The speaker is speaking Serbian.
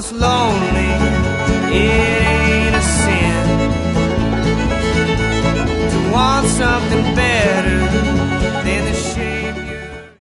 was lonely, it ain't a sin to want something better.